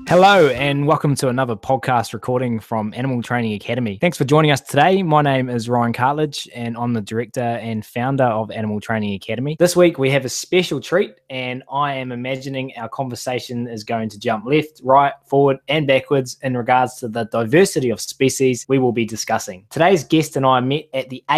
Hello and welcome to another podcast recording from Animal Training Academy. Thanks for joining us today. My name is Ryan Cartledge and I'm the director and founder of Animal Training Academy. This week we have a special treat and I am imagining our conversation is going to jump left, right, forward and backwards in regards to the diversity of species we will be discussing. Today's guest and I met at the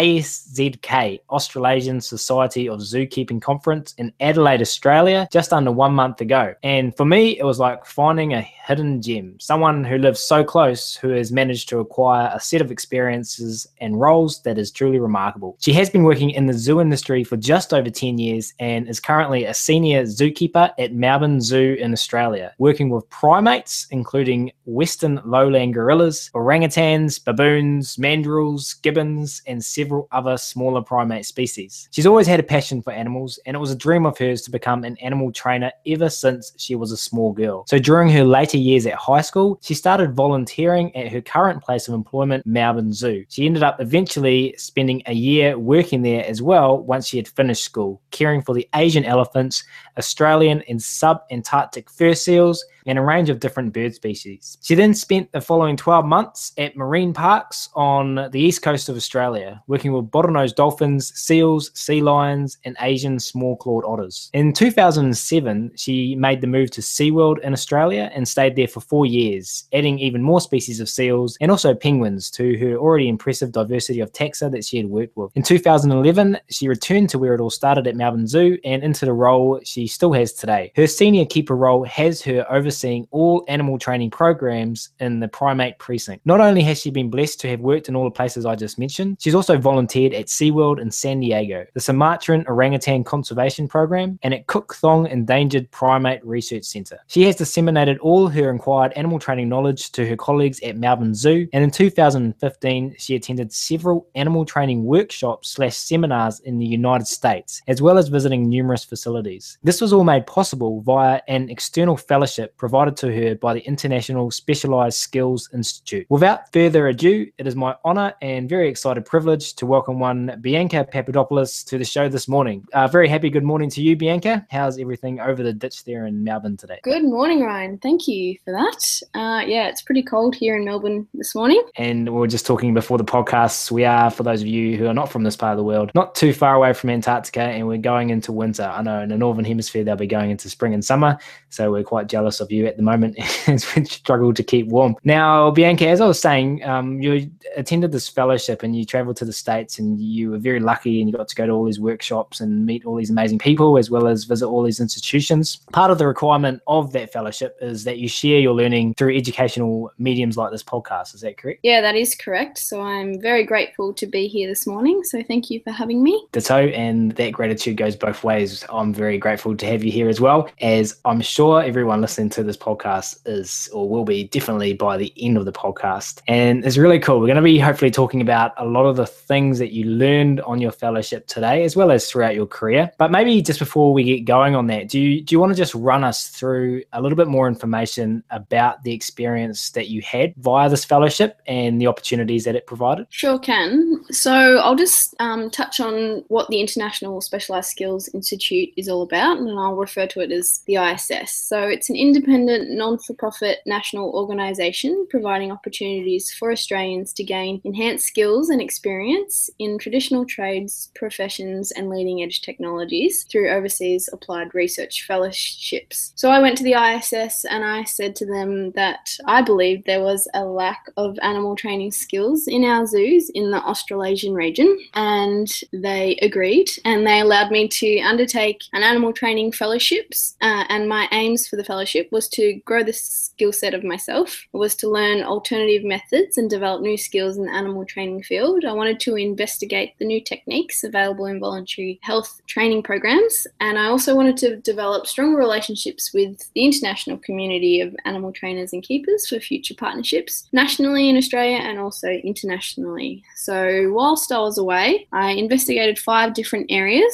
ASZK, Australasian Society of Zookeeping Conference in Adelaide, Australia, just under 1 month ago. And for me, it was like finding a hidden gem, someone who lives so close, who has managed to acquire a set of experiences and roles that is truly remarkable. She has been working in the zoo industry for just over 10 years and is currently a senior zookeeper at Melbourne Zoo in Australia, working with primates, including western lowland gorillas, orangutans, baboons, mandrills, gibbons, and several other smaller primate species. She's always had a passion for animals, and it was a dream of hers to become an animal trainer ever since she was a small girl. So during her later years at high school, she started volunteering at her current place of employment, Melbourne Zoo. She ended up eventually spending a year working there as well once she had finished school, caring for the Asian elephants, Australian and sub-Antarctic fur seals, and a range of different bird species. She then spent the following 12 months at marine parks on the east coast of Australia, working with bottlenose dolphins, seals, sea lions, and Asian small-clawed otters. In 2007, she made the move to SeaWorld in Australia and stayed there for 4 years, adding even more species of seals and also penguins to her already impressive diversity of taxa that she had worked with. In 2011, she returned to where it all started at Melbourne Zoo and into the role she still has today. Her senior keeper role has her overseeing all animal training programs in the primate precinct. Not only has she been blessed to have worked in all the places I just mentioned, she's also volunteered at SeaWorld in San Diego, the Sumatran Orangutan Conservation Program, and at Cook Thong Endangered Primate Research Centre. She has disseminated all her acquired animal training knowledge to her colleagues at Melbourne Zoo, and in 2015, she attended several animal training workshops/seminars in the United States, as well as visiting numerous facilities. This was all made possible via an external fellowship provided to her by the International Specialized Skills Institute. Without further ado, it is my honor and very excited privilege to welcome one Bianca Papadopoulos to the show this morning. Very happy good morning to you, Bianca. How's everything over the ditch there in Melbourne today? Good morning, Ryan. Thank you for that. It's pretty cold here in Melbourne this morning. And we were just talking before the podcast, we are, for those of you who are not from this part of the world, not too far away from Antarctica, and we're going into winter. I know in the Northern Hemisphere, they'll be going into spring and summer, so we're quite jealous of you at the moment as we struggle to keep warm. Now, Bianca, as I was saying, you attended this fellowship and you traveled to the States and you were very lucky and you got to go to all these workshops and meet all these amazing people as well as visit all these institutions. Part of the requirement of that fellowship is that you share your learning through educational mediums like this podcast. Is that correct? Yeah, that is correct. So I'm very grateful to be here this morning. So thank you for having me. Ditto, and that gratitude goes both ways. I'm very grateful to have you here as well, as I'm sure everyone listening to this podcast is or will be definitely by the end of the podcast. And it's really cool. We're going to be hopefully talking about a lot of the things that you learned on your fellowship today, as well as throughout your career. But maybe just before we get going on that, do you want to just run us through a little bit more information about the experience that you had via this fellowship and the opportunities that it provided? Sure can. So I'll just touch on what the International Specialized Skills Institute is all about, and I'll refer to it as the ISS. So it's an independent, non-for-profit national organisation providing opportunities for Australians to gain enhanced skills and experience in traditional trades, professions and leading-edge technologies through overseas applied research fellowships. So I went to the ISS and I said to them that I believed there was a lack of animal training skills in our zoos in the Australasian region, and they agreed and they allowed me to undertake an animal training fellowships, and my aims for the fellowship was to grow the skill set of myself. It was to learn alternative methods and develop new skills in the animal training field. I wanted to investigate the new techniques available in voluntary health training programs, and I also wanted to develop stronger relationships with the international community of animal trainers and keepers for future partnerships nationally in Australia and also internationally. So whilst I was away, I investigated 5 different areas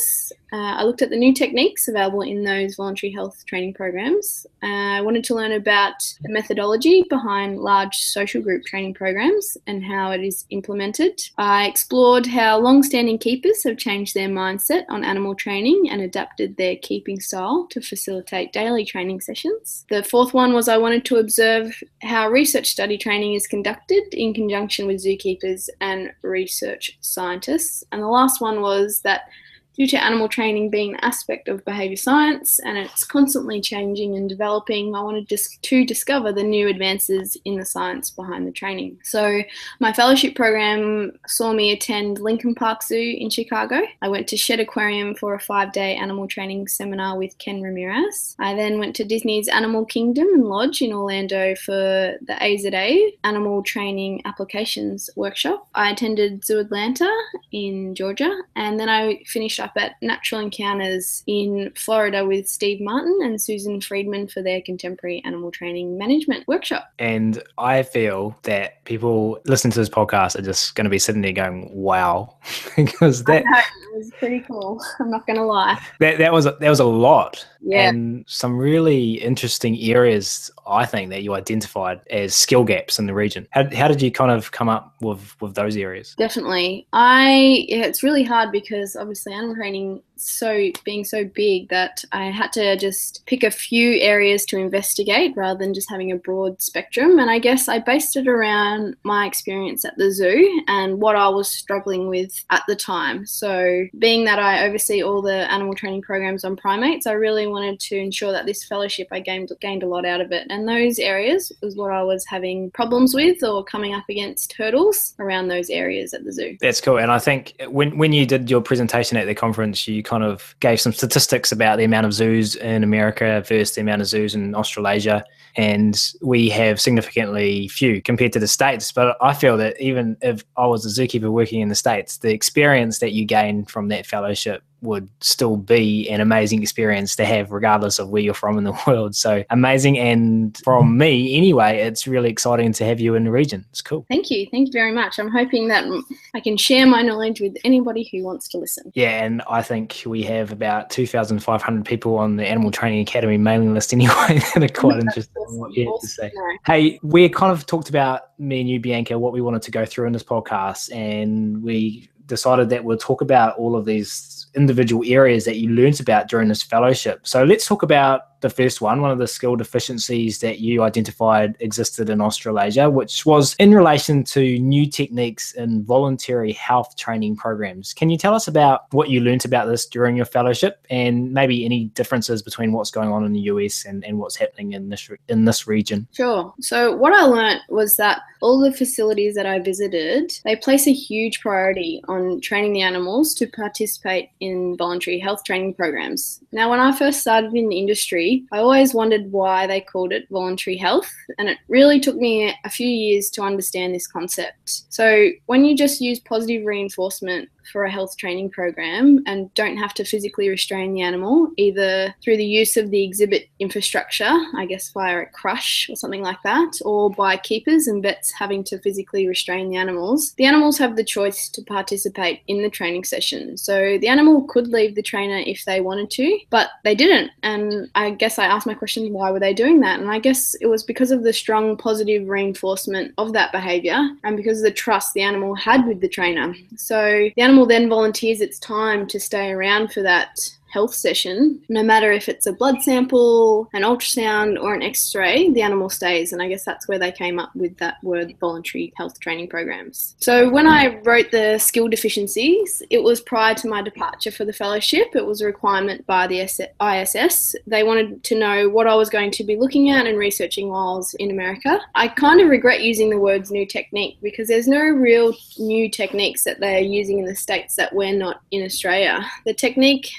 I looked at the new techniques available in those voluntary health training programs. I wanted to learn about the methodology behind large social group training programs and how it is implemented. I explored how long-standing keepers have changed their mindset on animal training and adapted their keeping style to facilitate daily training sessions. The fourth one was I wanted to observe how research study training is conducted in conjunction with zookeepers and research scientists. And the last one was that due to animal training being an aspect of behaviour science and it's constantly changing and developing, I wanted to discover the new advances in the science behind the training. So my fellowship program saw me attend Lincoln Park Zoo in Chicago. I went to Shedd Aquarium for a 5-day animal training seminar with Ken Ramirez. I then went to Disney's Animal Kingdom and Lodge in Orlando for the AZA Animal Training Applications Workshop. I attended Zoo Atlanta in Georgia, and then I finished up at Natural Encounters in Florida with Steve Martin and Susan Friedman for their Contemporary Animal Training Management Workshop. And I feel that people listening to this podcast are just going to be sitting there going, wow, because that was pretty cool. I'm not going to lie. That was a lot. Yeah. And some really interesting areas, I think, that you identified as skill gaps in the region. How did you kind of come up with those areas? Definitely. It's really hard because obviously animal training being so big that I had to just pick a few areas to investigate rather than just having a broad spectrum. And I guess I based it around my experience at the zoo and what I was struggling with at the time. So being that I oversee all the animal training programs on primates, I really wanted to ensure that this fellowship, I gained a lot out of it. And those areas was what I was having problems with or coming up against hurdles around those areas at the zoo. That's cool. And I think when you did your presentation at the conference, you kind of gave some statistics about the amount of zoos in America versus the amount of zoos in Australasia. And we have significantly few compared to the States. But I feel that even if I was a zookeeper working in the States, the experience that you gain from that fellowship would still be an amazing experience to have regardless of where you're from in the world. So amazing. And from me anyway, it's really exciting to have you in the region. It's cool. Thank you very much. I'm hoping that I can share my knowledge with anybody who wants to listen. Yeah, and I think we have about 2,500 people on the Animal Training Academy mailing list anyway that are quite interested in what you have to say. Hey, we kind of talked about, me and you, Bianca, what we wanted to go through in this podcast, and we decided that we'll talk about all of these individual areas that you learned about during this fellowship. So let's talk about the first one of the skill deficiencies that you identified existed in Australasia, which was in relation to new techniques in voluntary health training programs. Can you tell us about what you learned about this during your fellowship and maybe any differences between what's going on in the US and what's happening in this region? Sure. So what I learned was that all the facilities that I visited, they place a huge priority on training the animals to participate in voluntary health training programs. Now, when I first started in the industry, I always wondered why they called it voluntary health, and it really took me a few years to understand this concept. So when you just use positive reinforcement for a health training program and don't have to physically restrain the animal, either through the use of the exhibit infrastructure, I guess via a crush or something like that, or by keepers and vets having to physically restrain the animals have the choice to participate in the training session. So the animal could leave the trainer if they wanted to, but they didn't. And I guess I asked my question, why were they doing that? And I guess it was because of the strong positive reinforcement of that behaviour and because of the trust the animal had with the trainer. So the animal then volunteers its time to stay around for that health session, no matter if it's a blood sample, an ultrasound or an x-ray, the animal stays. And I guess that's where they came up with that word, voluntary health training programs. So when I wrote the skill deficiencies, it was prior to my departure for the fellowship. It was a requirement by the ISS. They wanted to know what I was going to be looking at and researching while I was in America. I kind of regret using the words new technique because there's no real new techniques that they are using in the States that we're not in Australia. The technique that they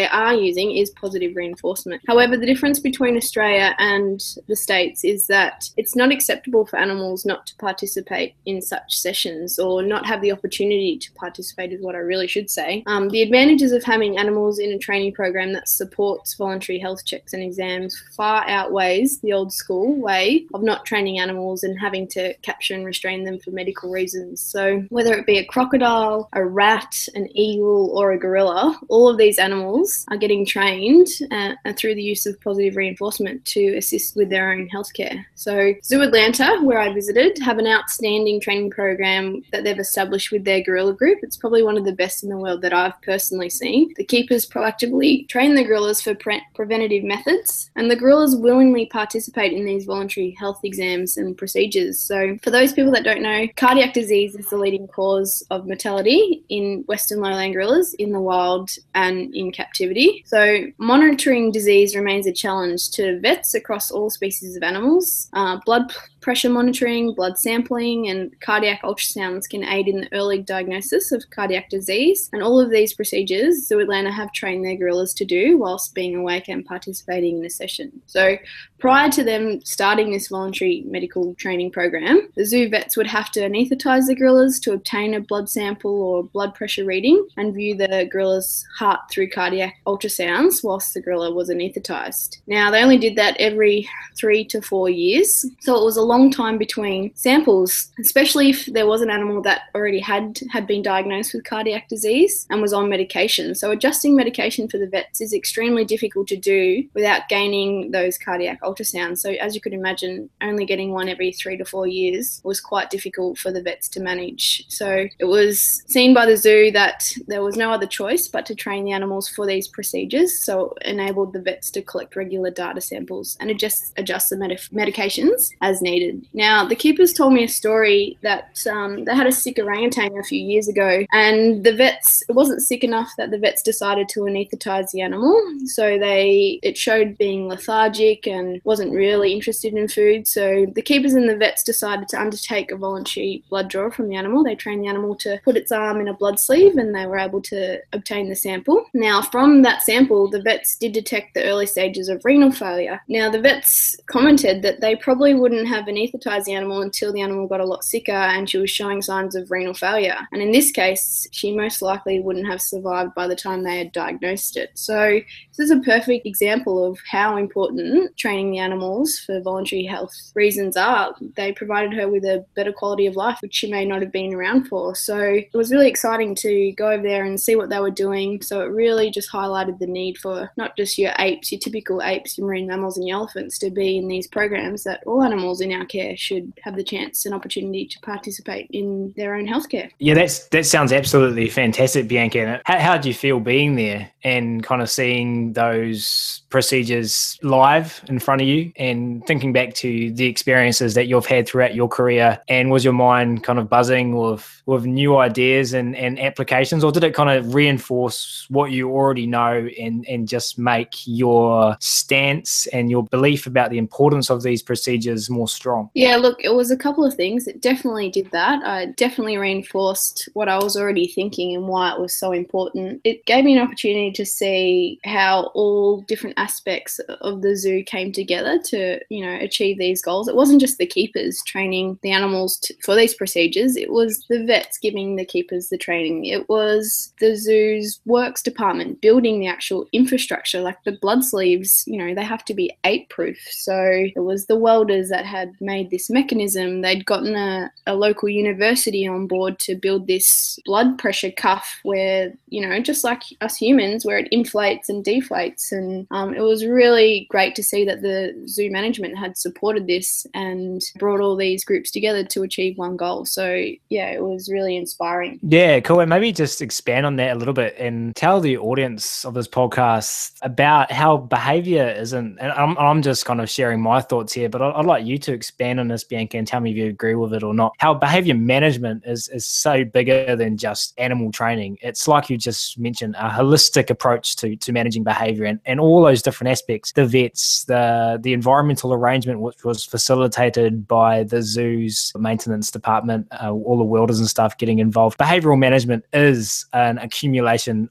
are using is positive reinforcement. However, the difference between Australia and the States is that it's not acceptable for animals not to participate in such sessions, or not have the opportunity to participate is what I really should say. The advantages of having animals in a training program that supports voluntary health checks and exams far outweighs the old school way of not training animals and having to capture and restrain them for medical reasons. So whether it be a crocodile, a rat, an eagle, or a gorilla, all of these animals are getting trained through the use of positive reinforcement to assist with their own healthcare. So Zoo Atlanta, where I visited, have an outstanding training program that they've established with their gorilla group. It's probably one of the best in the world that I've personally seen. The keepers proactively train the gorillas for preventative methods, and the gorillas willingly participate in these voluntary health exams and procedures. So for those people that don't know, cardiac disease is the leading cause of mortality in Western lowland gorillas in the wild and in captivity. So monitoring disease remains a challenge to vets across all species of animals. Blood pressure monitoring, blood sampling, and cardiac ultrasounds can aid in the early diagnosis of cardiac disease. And all of these procedures, Zoo Atlanta have trained their gorillas to do whilst being awake and participating in a session. So prior to them starting this voluntary medical training program, the zoo vets would have to anaesthetize the gorillas to obtain a blood sample or blood pressure reading and view the gorilla's heart through cardiac ultrasounds whilst the gorilla was anaesthetized. Now, they only did that every 3 to 4 years, so it was a long time between samples, especially if there was an animal that already had been diagnosed with cardiac disease and was on medication. So adjusting medication for the vets is extremely difficult to do without gaining those cardiac ultrasounds. So as you could imagine, only getting one every 3 to 4 years was quite difficult for the vets to manage. So it was seen by the zoo that there was no other choice but to train the animals for these procedures. So it enabled the vets to collect regular data samples and adjust the medications as needed. Now, the keepers told me a story that they had a sick orangutan a few years ago, and it wasn't sick enough that the vets decided to anaesthetize the animal. So it showed being lethargic and wasn't really interested in food. So the keepers and the vets decided to undertake a voluntary blood draw from the animal. They trained the animal to put its arm in a blood sleeve, and they were able to obtain the sample. Now, from that sample, the vets did detect the early stages of renal failure. Now, the vets commented that they probably wouldn't have anaesthetised the animal until the animal got a lot sicker and she was showing signs of renal failure. And in this case, she most likely wouldn't have survived by the time they had diagnosed it. So this is a perfect example of how important training the animals for voluntary health reasons are. They provided her with a better quality of life, which she may not have been around for. So it was really exciting to go over there and see what they were doing. So it really just highlighted the need for not just your apes, your typical apes, your marine mammals and your elephants to be in these programs, that all animals in our care should have the chance and opportunity to participate in their own healthcare. Yeah, that sounds absolutely fantastic, Bianca. How did you feel being there and kind of seeing those procedures live in front of you and thinking back to the experiences that you've had throughout your career? And was your mind kind of buzzing with new ideas and applications, or did it kind of reinforce what you already know and just make your stance and your belief about the importance of these procedures more strong? Yeah, look, it was a couple of things. It definitely did that. It definitely reinforced what I was already thinking and why it was so important. It gave me an opportunity to see how all different aspects of the zoo came together to, achieve these goals. It wasn't just the keepers training the animals for these procedures. It was the vets giving the keepers the training. It was the zoo's works department building the actual infrastructure, like the blood sleeves, they have to be ape-proof. So it was the welders that had made this mechanism. They'd gotten a local university on board to build this blood pressure cuff where, just like us humans, where it inflates and deflates. And it was really great to see that the zoo management had supported this and brought all these groups together to achieve one goal. So yeah, it was really inspiring. Yeah, cool. And maybe just expand on that a little bit and tell the audience of this podcast about how behavior isn't, and I'm just kind of sharing my thoughts here, but I'd like you to expand on this, Bianca, and tell me if you agree with it or not. How behavior management is so bigger than just animal training. It's like you just mentioned, a holistic approach to managing behavior and all those different aspects, the vets, the environmental arrangement, which was facilitated by the zoo's maintenance department, all the welders and stuff getting involved. Behavioral management is an accumulation of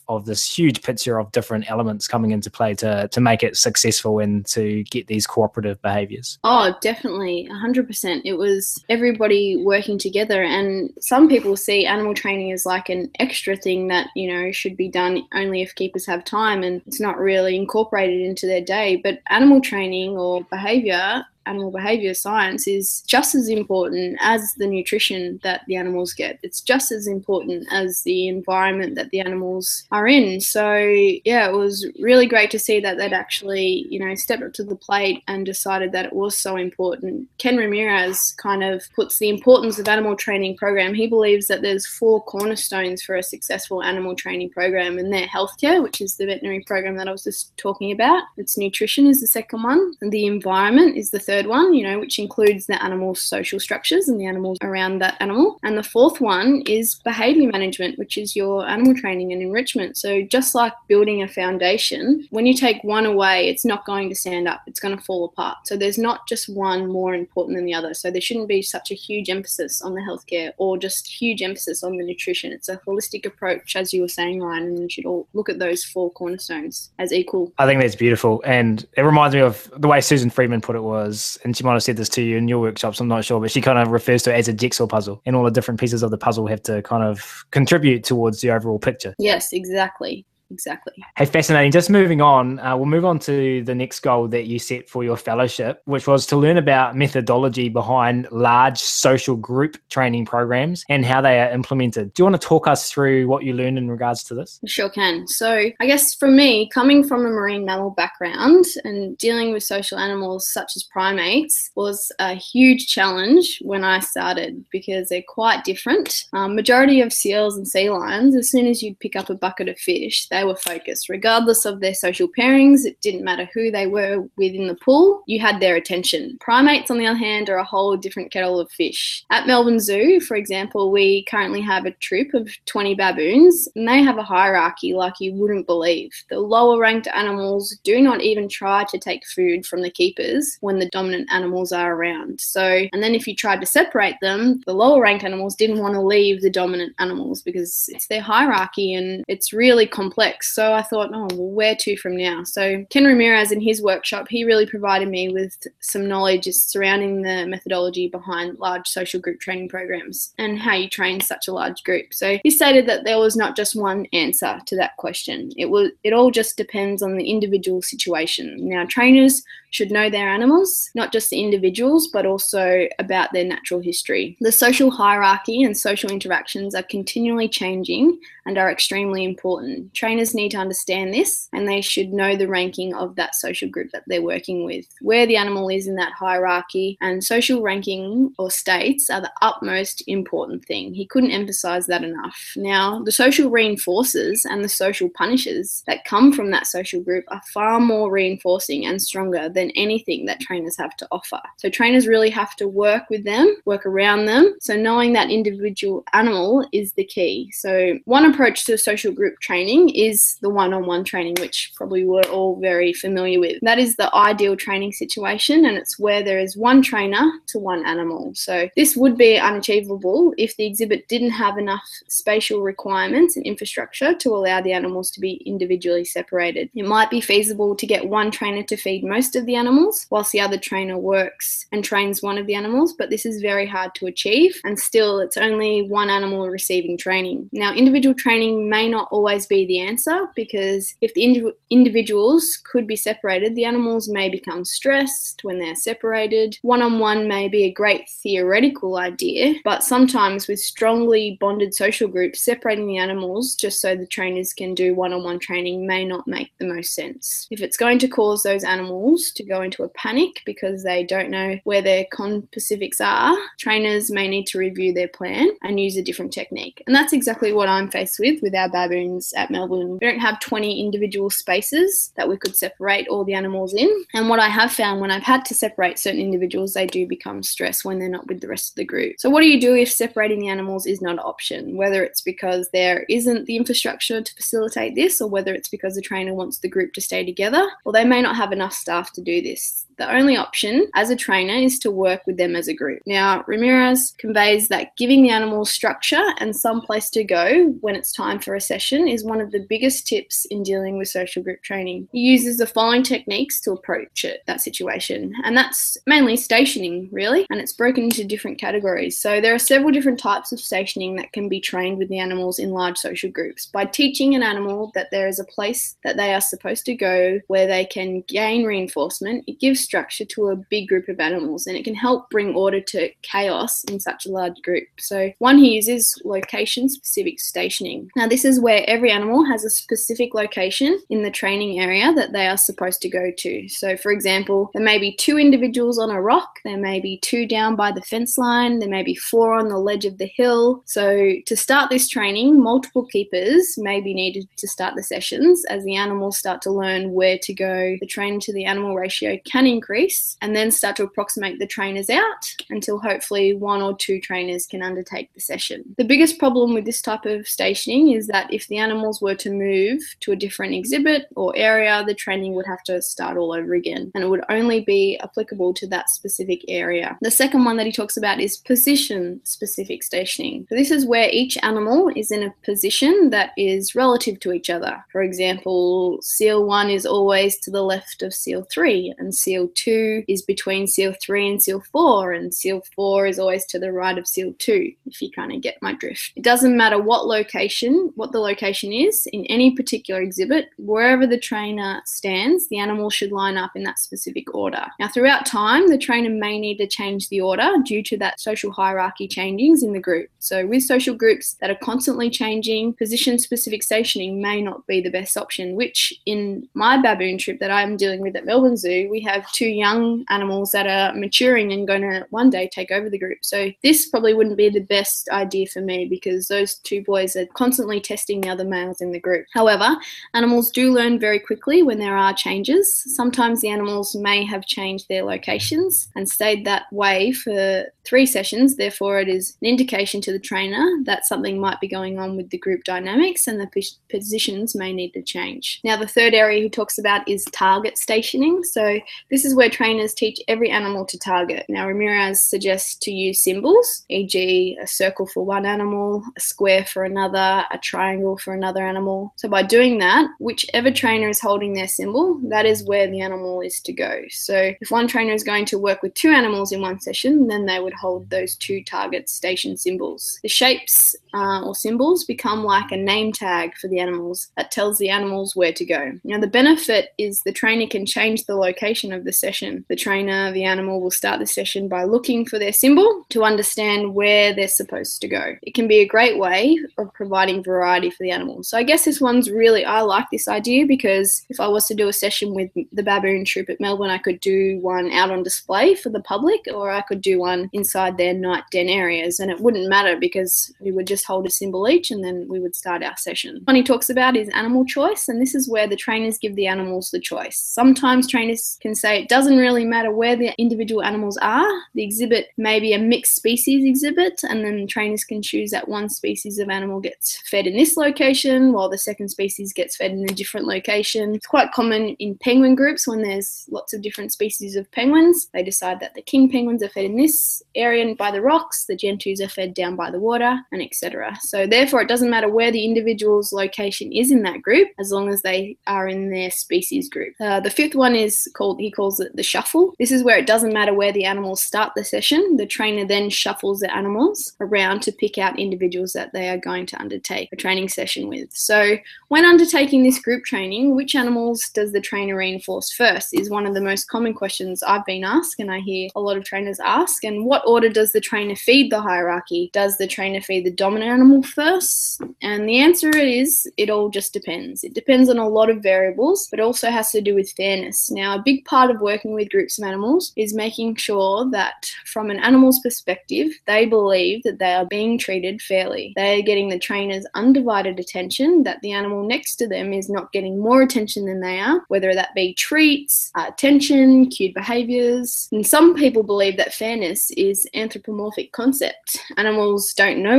of this huge picture of different elements coming into play to make it successful and to get these cooperative behaviours. Oh, definitely, 100%. It was everybody working together, and some people see animal training as like an extra thing that, you know, should be done only if keepers have time, and it's not really incorporated into their day. But animal training or animal behavior science is just as important as the nutrition that the animals get. It's just as important as the environment that the animals are in. So yeah, it was really great to see that they'd actually, you know, stepped up to the plate and decided that it was so important. Ken Ramirez kind of puts the importance of animal training program. He believes that there's 4 cornerstones for a successful animal training program, and they're healthcare, which is the veterinary program that I was just talking about. It's nutrition is the second one, and the environment is the third one, you know, which includes the animal's social structures and the animals around that animal. And the fourth one is behavior management, which is your animal training and enrichment. So just like building a foundation, when you take one away, it's not going to stand up. It's going to fall apart. So there's not just one more important than the other. So there shouldn't be such a huge emphasis on the healthcare or just huge emphasis on the nutrition. It's a holistic approach, as you were saying, Ryan, and you should all look at those 4 cornerstones as equal. I think that's beautiful. And it reminds me of the way Susan Friedman put it was, and she might have said this to you in your workshops, I'm not sure, but she kind of refers to it as a jigsaw puzzle, and all the different pieces of the puzzle have to kind of contribute towards the overall picture. Yes, exactly. Exactly. Hey, fascinating. Just moving on, we'll move on to the next goal that you set for your fellowship, which was to learn about methodology behind large social group training programs and how they are implemented. Do you want to talk us through what you learned in regards to this? Sure can. So I guess for me, coming from a marine mammal background and dealing with social animals such as primates was a huge challenge when I started, because they're quite different. Majority of seals and sea lions, as soon as you'd pick up a bucket of fish, they were focused. Regardless of their social pairings, it didn't matter who they were within the pool, you had their attention. Primates, on the other hand, are a whole different kettle of fish. At Melbourne Zoo, for example, we currently have a troop of 20 baboons, and they have a hierarchy like you wouldn't believe. The lower ranked animals do not even try to take food from the keepers when the dominant animals are around. And then if you tried to separate them, the lower ranked animals didn't want to leave the dominant animals because it's their hierarchy and it's really complex. So I thought, oh, well, where to from now? So Ken Ramirez, in his workshop, he really provided me with some knowledge surrounding the methodology behind large social group training programs and how you train such a large group. So he stated that there was not just one answer to that question. It all just depends on the individual situation. Now, trainers should know their animals, not just the individuals, but also about their natural history. The social hierarchy and social interactions are continually changing and are extremely important. Trainers need to understand this, and they should know the ranking of that social group that they're working with, where the animal is in that hierarchy, and social ranking or states are the utmost important thing. He couldn't emphasize that enough. Now, the social reinforcers and the social punishers that come from that social group are far more reinforcing and stronger than anything that trainers have to offer. So trainers really have to work with them, work around them. So knowing that individual animal is the key. So one approach to social group training is the one-on-one training, which probably we're all very familiar with. That is the ideal training situation, and it's where there is one trainer to one animal. So this would be unachievable if the exhibit didn't have enough spatial requirements and infrastructure to allow the animals to be individually separated. It might be feasible to get one trainer to feed most of the animals, whilst the other trainer works and trains one of the animals, but this is very hard to achieve, and still it's only one animal receiving training. Now, individual training may not always be the answer, because if the individuals could be separated, the animals may become stressed when they're separated. One-on-one may be a great theoretical idea, but sometimes with strongly bonded social groups, separating the animals just so the trainers can do one-on-one training may not make the most sense. If it's going to cause those animals to go into a panic because they don't know where their conpacifics are, trainers may need to review their plan and use a different technique. And that's exactly what I'm faced with our baboons at Melbourne. We don't have 20 individual spaces that we could separate all the animals in. And what I have found when I've had to separate certain individuals, they do become stressed when they're not with the rest of the group. So what do you do if separating the animals is not an option? Whether it's because there isn't the infrastructure to facilitate this, or whether it's because the trainer wants the group to stay together, or they may not have enough staff to do this. The only option as a trainer is to work with them as a group. Now, Ramirez conveys that giving the animals structure and some place to go when it's time for a session is one of the biggest tips in dealing with social group training. He uses the following techniques to approach that situation, and that's mainly stationing, really, and it's broken into different categories. So there are several different types of stationing that can be trained with the animals in large social groups. By teaching an animal that there is a place that they are supposed to go where they can gain reinforcement, it gives structure to a big group of animals, and it can help bring order to chaos in such a large group. So one he uses location-specific stationing. Now this is where every animal has a specific location in the training area that they are supposed to go to. So for example, there may be 2 individuals on a rock, there may be 2 down by the fence line, there may be 4 on the ledge of the hill. So to start this training, multiple keepers may be needed to start the sessions. As the animals start to learn where to go, the trainer to the animal ratio can increase and then start to approximate the trainers out until hopefully 1 or 2 trainers can undertake the session. The biggest problem with this type of stationing is that if the animals were to move to a different exhibit or area, the training would have to start all over again, and it would only be applicable to that specific area. The second one that he talks about is position-specific stationing. So this is where each animal is in a position that is relative to each other. For example, seal 1 is always to the left of seal 3, and seal 2 is between seal 3 and seal 4, and seal 4 is always to the right of seal 2, if you kind of get my drift. It doesn't matter what the location is in any particular exhibit, wherever the trainer stands, the animal should line up in that specific order. Now, throughout time, the trainer may need to change the order due to that social hierarchy changings in the group. So with social groups that are constantly changing, position-specific stationing may not be the best option, which in my baboon trip that I'm dealing with at Melbourne Zoo, we have 2 young animals that are maturing and going to one day take over the group. So this probably wouldn't be the best idea for me because those 2 boys are constantly testing the other males in the group. However, animals do learn very quickly when there are changes. Sometimes the animals may have changed their locations and stayed that way for 3 sessions. Therefore, it is an indication to the trainer that something might be going on with the group dynamics and the positions may need to change. Now, the third area he talks about is target stationing. So this is where trainers teach every animal to target. Now, Ramirez suggests to use symbols, e.g. a circle for one animal, a square for another, a triangle for another animal. So by doing that, whichever trainer is holding their symbol, that is where the animal is to go. So if one trainer is going to work with 2 animals in one session, then they would hold those 2 target station symbols. The shapes or symbols become like a name tag for the animals that tells the animals where to go. Now, the benefit is the trainer can change the location of the session. The trainer, the animal, will start the session by looking for their symbol to understand where they're supposed to go. It can be a great way of providing variety for the animals. So I guess this one's really, I like this idea because if I was to do a session with the baboon troop at Melbourne, I could do one out on display for the public, or I could do one inside their night den areas, and it wouldn't matter because we would just hold a symbol each and then we would start our session. What he talks about is animal choice, and this is where the trainers give the animals the choice. Sometimes trainers can say it doesn't really matter where the individual animals are. The exhibit may be a mixed species exhibit, and then trainers can choose that one species of animal gets fed in this location while the second species gets fed in a different location. It's quite common in penguin groups when there's lots of different species of penguins. They decide that the king penguins are fed in this area by the rocks, the gentoos are fed down by the water, and etc. So therefore, it doesn't matter where the individual's location is in that group as long as they are in their species group. The fifth one is he calls it the shuffle. This is where it doesn't matter where the animals start the session. The trainer then shuffles the animals around to pick out individuals that they are going to undertake a training session with. So when undertaking this group training, which animals does the trainer reinforce first is one of the most common questions I've been asked, and I hear a lot of trainers ask. And what order does the trainer feed the hierarchy? Does the trainer feed the dominant animal first? And the answer is it all just depends. It depends on a lot of variables, but also has to do with fairness. Now, a big part of working with groups of animals is making sure that from an animal's perspective, they believe that they are being treated fairly. They are getting the trainer's undivided attention, that the animal next to them is not getting more attention than they are, whether that be treats, attention, cued behaviours. And some people believe that fairness is an anthropomorphic concept. Animals don't know what fairness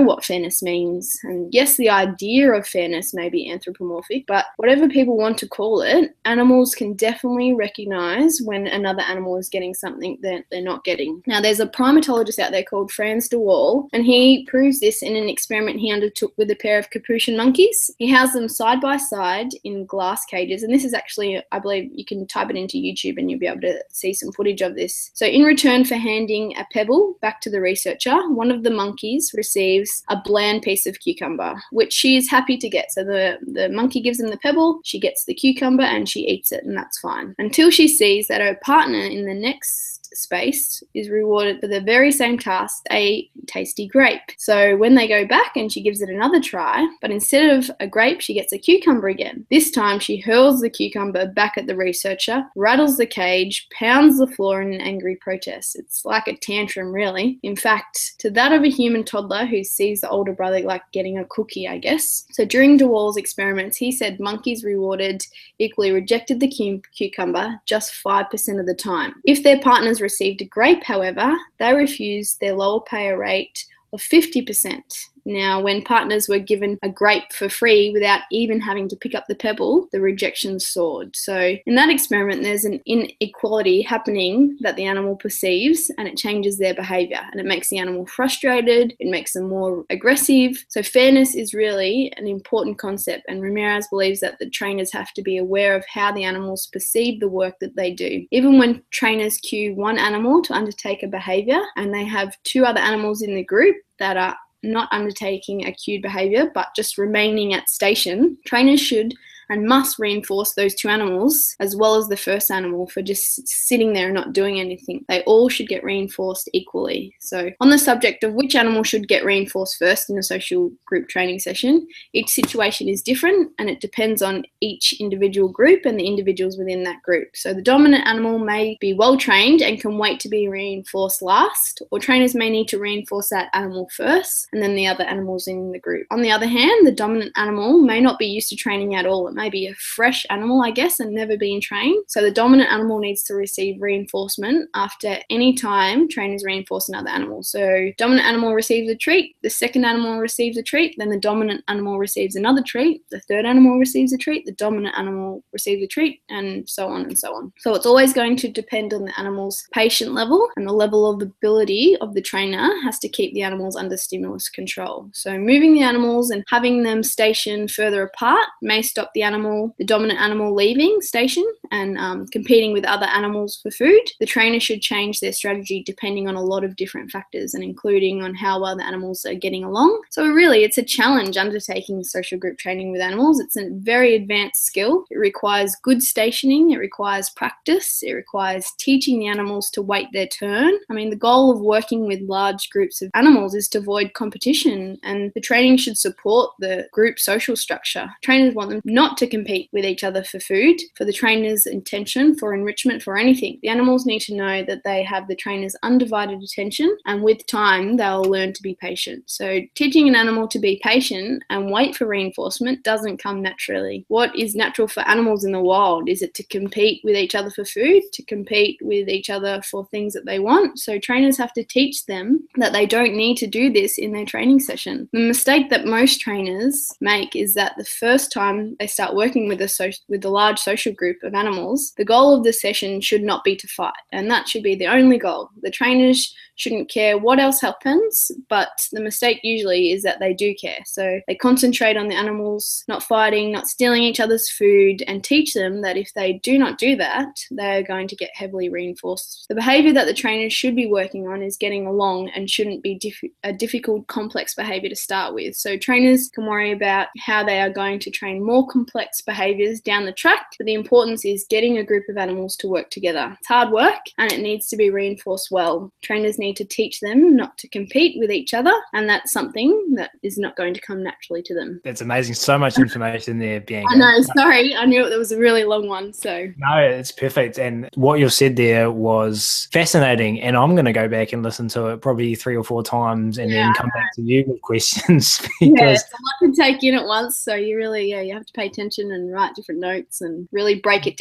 fairness means. And yes, the idea of fairness may be anthropomorphic, but whatever people want to call it, animals can definitely recognize when another animal is getting something that they're not getting. Now, there's a primatologist out there called Frans de Waal, and he proves this in an experiment he undertook with a pair of capuchin monkeys. He housed them side by side in glass cages, and this is actually, I believe you can type it into YouTube and you'll be able to see some footage of this. So in return for handing a pebble back to the researcher, one of the monkeys receives a bland piece of cucumber, which she is happy to get. So the monkey gives them the pebble, she gets the cucumber and she eats it, and that's fine. Until she sees that her partner in the next space is rewarded for the very same task, a tasty grape. So when they go back and she gives it another try, but instead of a grape, she gets a cucumber again. This time she hurls the cucumber back at the researcher, rattles the cage, pounds the floor in an angry protest. It's like a tantrum, really. In fact, to that of a human toddler who sees the older brother like getting a cookie, I guess. So during de Waal's experiments, he said monkeys rewarded equally rejected the cucumber just 5% of the time. If their partners received a grape, however, they refused their lower payer rate of 50%. Now, when partners were given a grape for free without even having to pick up the pebble, the rejection soared. So in that experiment, there's an inequality happening that the animal perceives, and it changes their behavior, and it makes the animal frustrated, it makes them more aggressive. So fairness is really an important concept, and Ramirez believes that the trainers have to be aware of how the animals perceive the work that they do. Even when trainers cue one animal to undertake a behavior and they have two other animals in the group that are not undertaking a cued behavior but just remaining at station, trainers should and must reinforce those two animals as well as the first animal for just sitting there and not doing anything. They all should get reinforced equally. So on the subject of which animal should get reinforced first in a social group training session, each situation is different and it depends on each individual group and the individuals within that group. So the dominant animal may be well trained and can wait to be reinforced last, or trainers may need to reinforce that animal first and then the other animals in the group. On the other hand, the dominant animal may not be used to training at all. It may be a fresh animal, I guess, and never been trained. So the dominant animal needs to receive reinforcement after any time trainers reinforce another animal. So dominant animal receives a treat, the second animal receives a treat, then the dominant animal receives another treat, the third animal receives a treat, the dominant animal receives a treat, and so on and so on. So it's always going to depend on the animal's patient level, and the level of ability of the trainer has to keep the animals under stimulus control. So moving the animals and having them stationed further apart may stop the dominant animal leaving station and competing with other animals for food. The trainer should change their strategy depending on a lot of different factors and including on how well the animals are getting along. So really, it's a challenge undertaking social group training with animals. It's a very advanced skill. It requires good stationing. It requires practice. It requires teaching the animals to wait their turn. I mean, the goal of working with large groups of animals is to avoid competition, and the training should support the group social structure. Trainers want them not to compete with each other for food, for the trainer's intention, for enrichment, for anything. The animals need to know that they have the trainer's undivided attention, and with time, they'll learn to be patient. So teaching an animal to be patient and wait for reinforcement doesn't come naturally. What is natural for animals in the wild? Is it to compete with each other for food, to compete with each other for things that they want? So trainers have to teach them that they don't need to do this in their training session. The mistake that most trainers make is that the first time they start working with a large social group of animals, the goal of the session should not be to fight, and that should be the only goal. The trainers shouldn't care what else happens, but the mistake usually is that they do care. So they concentrate on the animals not fighting, not stealing each other's food, and teach them that if they do not do that, they are going to get heavily reinforced. The behavior that the trainers should be working on is getting along and shouldn't be a difficult, complex behavior to start with. So trainers can worry about how they are going to train more complex behaviors down the track, but the importance is getting a group of animals to work together. It's hard work and it needs to be reinforced well. Trainers need to teach them not to compete with each other, and that's something that is not going to come naturally to them. That's amazing. So much information there, Bianca. I know, sorry. I knew it was a really long one. So no, it's perfect. And what you said there was fascinating, and I'm going to go back and listen to it probably 3 or 4 times and then come back to you with questions because it's a lot to take in at once. So you really, you have to pay attention and write different notes and really break it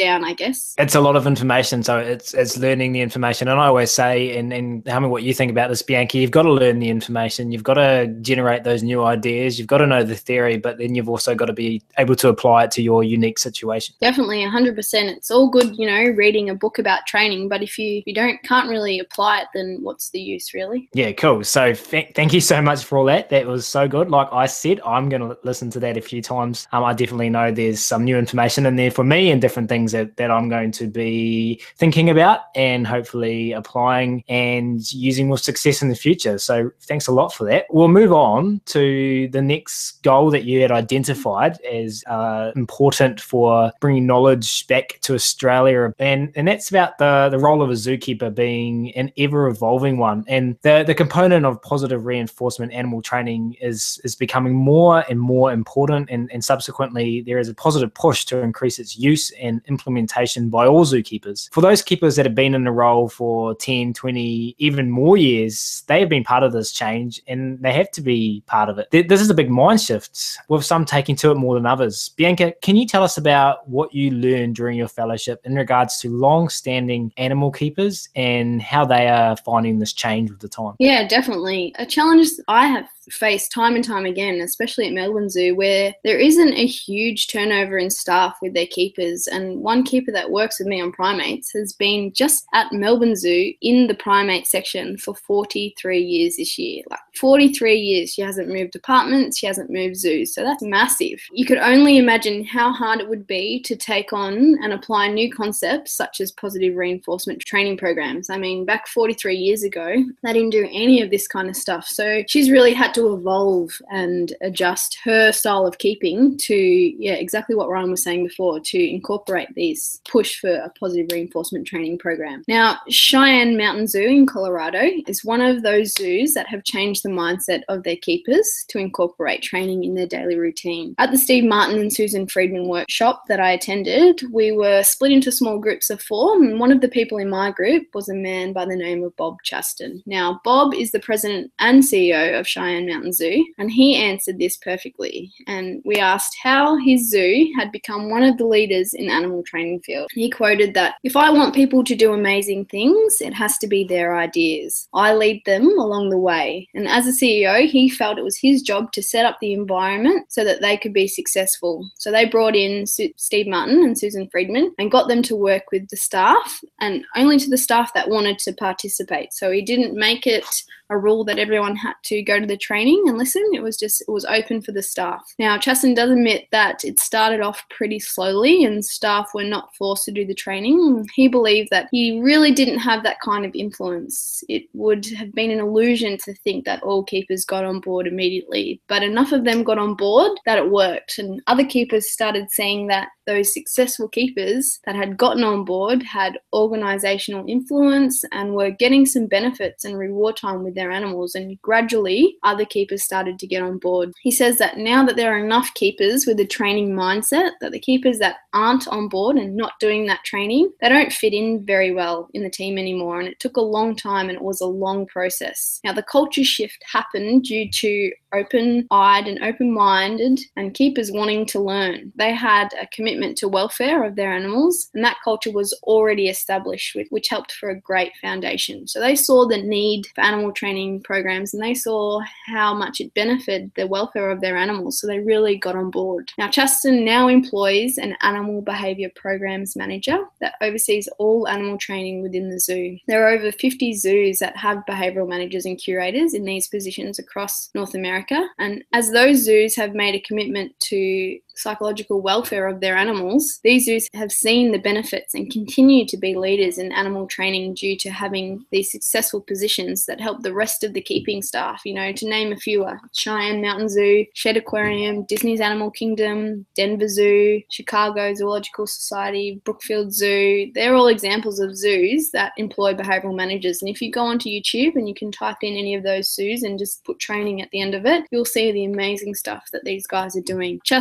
down, I guess. It's a lot of information, so it's learning the information. And I always say, and tell me what you think about this, Bianca, you've got to learn the information. You've got to generate those new ideas. You've got to know the theory, but then you've also got to be able to apply it to your unique situation. Definitely, 100%. It's all good, reading a book about training, but if you can't really apply it, then what's the use, really? Yeah, cool. So thank you so much for all that. That was so good. Like I said, I'm going to listen to that a few times. I definitely know there's some new information in there for me and different things that I'm going to be thinking about and hopefully applying and using with success in the future. So thanks a lot for that. We'll move on to the next goal that you had identified as important for bringing knowledge back to Australia. And that's about the role of a zookeeper being an ever-evolving one. And the component of positive reinforcement animal training is becoming more and more important. And subsequently, there is a positive push to increase its use and implementation by all zookeepers. For those keepers that have been in the role for 10, 20, even more years, they have been part of this change and they have to be part of it. This is a big mind shift, with some taking to it more than others. Bianca, can you tell us about what you learned during your fellowship in regards to long-standing animal keepers and how they are finding this change with the time? Yeah, definitely. A challenge I have faced time and time again, especially at Melbourne Zoo, where there isn't a huge turnover in staff with their keepers. And one keeper that works with me on primates has been just at Melbourne Zoo in the primate section for 43 years this year. Like 43 years. She hasn't moved departments, she hasn't moved zoos. So that's massive. You could only imagine how hard it would be to take on and apply new concepts such as positive reinforcement training programs. I mean, back 43 years ago, they didn't do any of this kind of stuff. So she's really had to evolve and adjust her style of keeping to, exactly what Ryan was saying before, to incorporate these push for a positive reinforcement training program. Now, Cheyenne Mountain Zoo in Colorado is one of those zoos that have changed the mindset of their keepers to incorporate training in their daily routine. At the Steve Martin and Susan Friedman workshop that I attended, we were split into small groups of 4, and one of the people in my group was a man by the name of Bob Chaston. Now, Bob is the president and CEO of Cheyenne Mountain Zoo, and he answered this perfectly. And we asked how his zoo had become one of the leaders in animal training field. He quoted that, "If I want people to do amazing things, it has to be their ideas. I lead them along the way." And as a CEO, he felt it was his job to set up the environment so that they could be successful. So they brought in Steve Martin and Susan Friedman and got them to work with the staff, and only to the staff that wanted to participate. So he didn't make it a rule that everyone had to go to the training and listen. It was open for the staff. Now, Chaston does admit that it started off pretty slowly and staff were not forced to do the training. He believed that he really didn't have that kind of influence. It would have been an illusion to think that all keepers got on board immediately, but enough of them got on board that it worked, and other keepers started seeing that those successful keepers that had gotten on board had organizational influence and were getting some benefits and reward time with their animals, and gradually other keepers started to get on board. He says that now that there are enough keepers with a training mindset, that the keepers that aren't on board and not doing that training, they don't fit in very well in the team anymore, and it took a long time and it was a long process. Now, the culture shift happened due to open-eyed and open-minded and keepers wanting to learn. They had a commitment to welfare of their animals, and that culture was already established, which helped for a great foundation. So they saw the need for animal training programs, and they saw how much it benefited the welfare of their animals, so they really got on board. Now, Chaston now employs an animal behaviour programs manager that oversees all animal training within the zoo. There are over 50 zoos that have behavioural managers and curators in these positions across North America. And as those zoos have made a commitment to psychological welfare of their animals, these zoos have seen the benefits and continue to be leaders in animal training due to having these successful positions that help the rest of the keeping staff. To name a few are Cheyenne Mountain Zoo, Shed Aquarium, Disney's Animal Kingdom, Denver Zoo, Chicago Zoological Society, Brookfield Zoo. They're all examples of zoos that employ behavioural managers. And if you go onto YouTube and you can type in any of those zoos and just put training at the end of it, you'll see the amazing stuff that these guys are doing. Chaston believes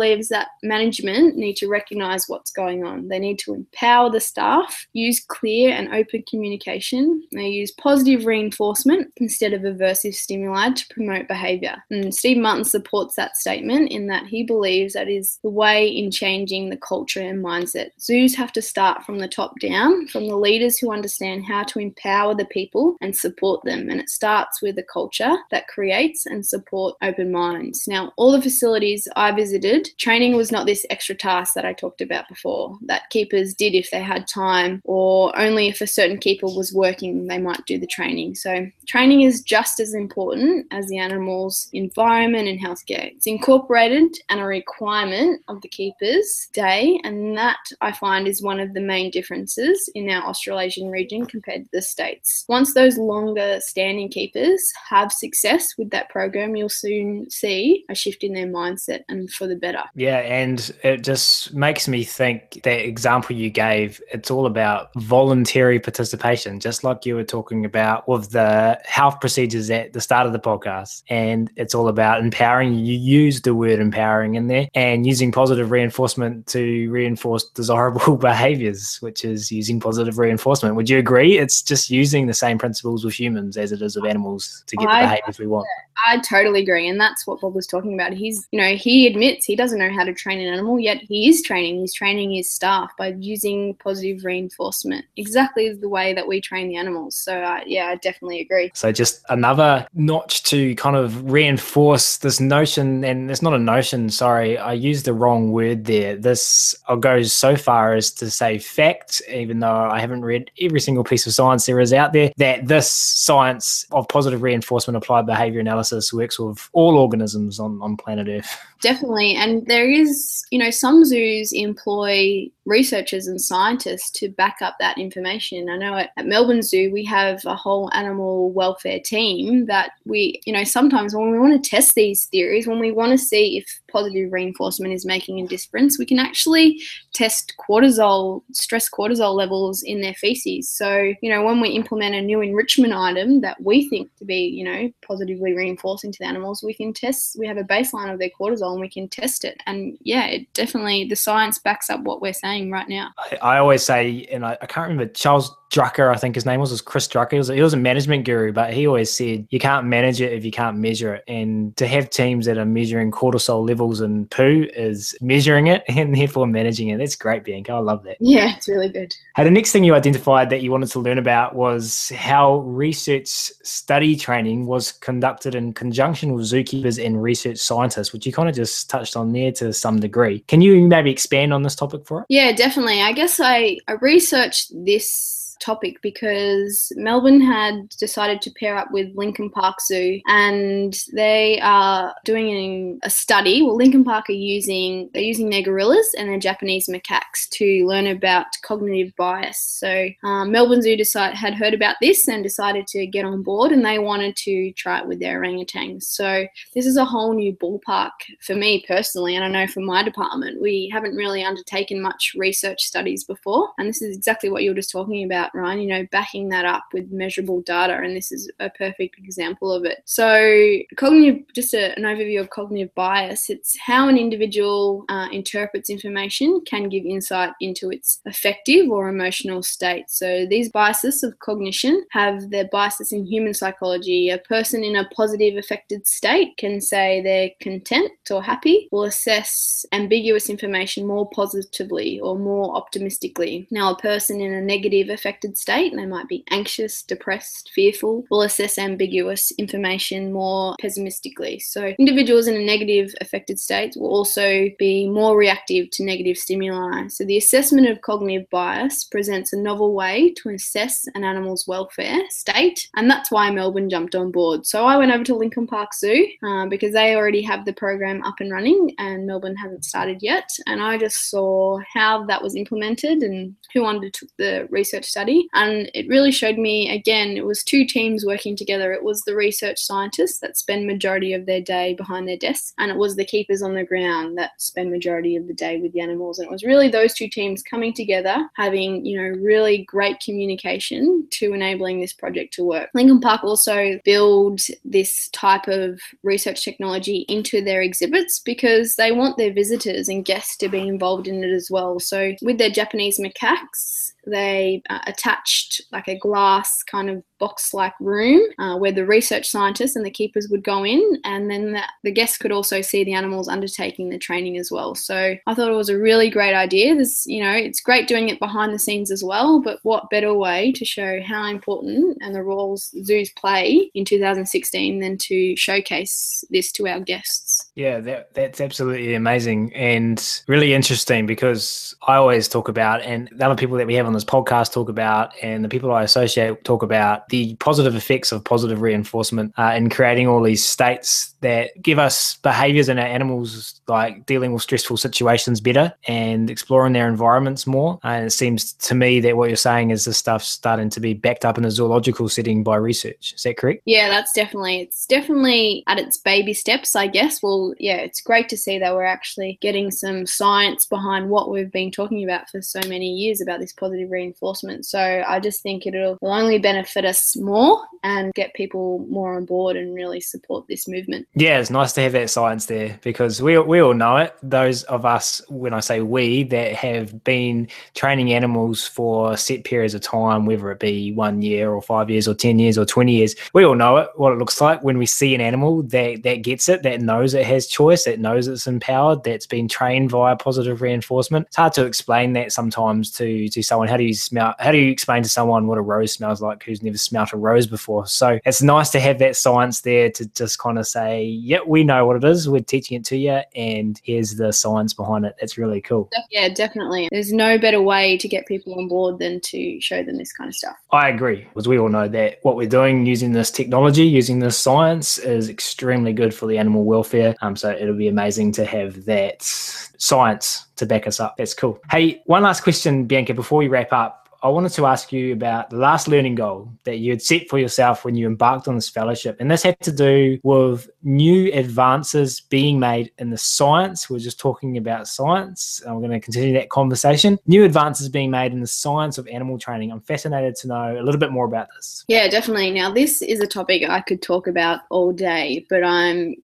believes that management need to recognise what's going on. They need to empower the staff, use clear and open communication. They use positive reinforcement instead of aversive stimuli to promote behaviour. And Steve Martin supports that statement in that he believes that is the way in changing the culture and mindset. Zoos have to start from the top down, from the leaders who understand how to empower the people and support them. And it starts with a culture that creates and support open minds. Now, all the facilities I visited, training was not this extra task that I talked about before, that keepers did if they had time, or only if a certain keeper was working, they might do the training. So training is just as important as the animal's environment and healthcare. It's incorporated and a requirement of the keeper's day, and that I find is one of the main differences in our Australasian region compared to the States. Once those longer standing keepers have success with that program, you'll soon see a shift in their mindset and for the better. Yeah, and it just makes me think that example you gave, it's all about voluntary participation, just like you were talking about with the health procedures at the start of the podcast. And it's all about empowering. You use the word empowering in there, and using positive reinforcement to reinforce desirable behaviors, which is using positive reinforcement. Would you agree? It's just using the same principles with humans as it is with animals to get the behaviors we want. I totally agree. And that's what Bob was talking about. He admits he doesn't know how to train an animal, yet he is training. He's training his staff by using positive reinforcement, exactly the way that we train the animals. So I definitely agree. So just another notch to kind of reinforce this notion, and it's not a notion, sorry, I used the wrong word there. I'll go so far as to say fact, even though I haven't read every single piece of science there is out there, that this science of positive reinforcement applied behavior analysis works with all organisms on planet Earth. Definitely. And there is, some zoos employ researchers and scientists to back up that information. I know at Melbourne Zoo, we have a whole animal welfare team that we, sometimes when we want to test these theories, when we want to see if positive reinforcement is making a difference, we can actually test stress cortisol levels in their feces. So, when we implement a new enrichment item that we think to be, positively reinforcing to the animals, we have a baseline of their cortisol and we can test it. And it definitely, the science backs up what we're saying right now. I always say, and I can't remember, Charles Drucker, I think his name was Chris Drucker. He was a management guru, but he always said you can't manage it if you can't measure it. And to have teams that are measuring cortisol levels in poo is measuring it and therefore managing it. That's great, Bianca. I love that. Yeah, it's really good. Hey, the next thing you identified that you wanted to learn about was how research study training was conducted in conjunction with zookeepers and research scientists, which you kind of just touched on there to some degree. Can you maybe expand on this topic for us? Yeah, definitely. I guess I researched this topic because Melbourne had decided to pair up with Lincoln Park Zoo, and they are doing a study. Well, Lincoln Park they're using their gorillas and their Japanese macaques to learn about cognitive bias. So Melbourne Zoo had heard about this and decided to get on board, and they wanted to try it with their orangutans. So this is a whole new ballpark for me personally, and I know for my department, we haven't really undertaken much research studies before, and this is exactly what you were just talking about, Ryan, backing that up with measurable data, and this is a perfect example of it. So just an overview of cognitive bias, it's how an individual interprets information can give insight into its affective or emotional state. So these biases of cognition have their biases in human psychology. A person in a positive affected state can say they're content or happy, will assess ambiguous information more positively or more optimistically. Now, a person in a negative affected state, and they might be anxious, depressed, fearful, will assess ambiguous information more pessimistically. So individuals in a negative affected state will also be more reactive to negative stimuli. So the assessment of cognitive bias presents a novel way to assess an animal's welfare state, and that's why Melbourne jumped on board. So I went over to Lincoln Park Zoo because they already have the program up and running and Melbourne hasn't started yet, and I just saw how that was implemented and who undertook the research study. study. And it really showed me, again, it was two teams working together. It was the research scientists that spend majority of their day behind their desks, and it was the keepers on the ground that spend majority of the day with the animals. And it was really those two teams coming together, having, really great communication to enabling this project to work. Lincoln Park also build this type of research technology into their exhibits because they want their visitors and guests to be involved in it as well. So with their Japanese macaques, they attached like a glass kind of box-like room where the research scientists and the keepers would go in, and then the guests could also see the animals undertaking the training as well. So I thought it was a really great idea. It's great doing it behind the scenes as well, but what better way to show how important and the roles zoos play in 2016 than to showcase this to our guests. Yeah, that's absolutely amazing and really interesting, because I always talk about, and the other people that we have on this podcast talk about, and the people I associate talk about, the positive effects of positive reinforcement in creating all these states that give us behaviors in our animals, like dealing with stressful situations better and exploring their environments more. And it seems to me that what you're saying is this stuff starting to be backed up in a zoological setting by research. Is that correct? Yeah, it's definitely at its baby steps, I guess. Well, yeah, it's great to see that we're actually getting some science behind what we've been talking about for so many years about this positive reinforcement. So I just think it'll only benefit us more and get people more on board and really support this movement. Yeah, it's nice to have that science there, because we all know it. Those of us, when I say we, that have been training animals for set periods of time, whether it be 1 year or 5 years or 10 years or 20 years, we all know it, what it looks like when we see an animal that gets it, that knows it has choice, that knows it's empowered, that's been trained via positive reinforcement. It's hard to explain that sometimes to someone. How do you explain to someone what a rose smells like who's never smelt a rose before? So it's nice to have that science there to just kind of say, yeah, we know what it is, we're teaching it to you, and here's the science behind it. It's really cool. Yeah, definitely. There's no better way to get people on board than to show them this kind of stuff. I agree, because we all know that what we're doing using this technology, using this science, is extremely good for the animal welfare. So it'll be amazing to have that science to back us up. That's cool. Hey, one last question, Bianca, before we wrap up. I wanted to ask you about the last learning goal that you had set for yourself when you embarked on this fellowship. And this had to do with new advances being made in the science. We're just talking about science. I'm going to continue that conversation. New advances being made in the science of animal training. I'm fascinated to know a little bit more about this. Yeah, definitely. Now, this is a topic I could talk about all day, but I'm